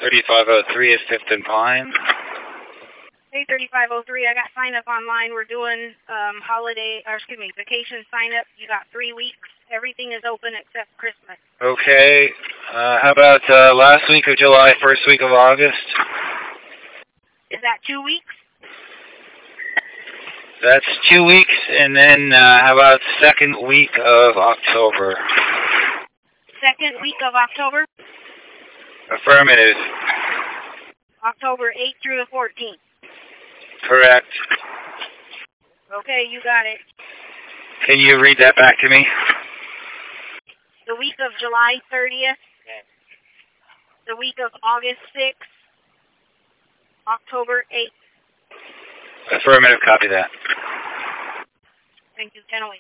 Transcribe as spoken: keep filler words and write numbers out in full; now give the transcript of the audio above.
thirty-five oh three is Fifth and Pine. Hey, thirty-five oh three, I got sign up online. We're doing um, holiday, or excuse me, vacation sign up. You got three weeks. Everything is open except Christmas. Okay. Uh, how about uh, last week of July, first week of August? Is that two weeks? That's two weeks, and then uh, how about second week of October? Second week of October? Affirmative. October eighth through the fourteenth. Correct. Okay, you got it. Can you read that back to me? The week of July thirtieth. The week of August sixth. October eighth. Affirmative, copy that. Thank you, ten oh eight.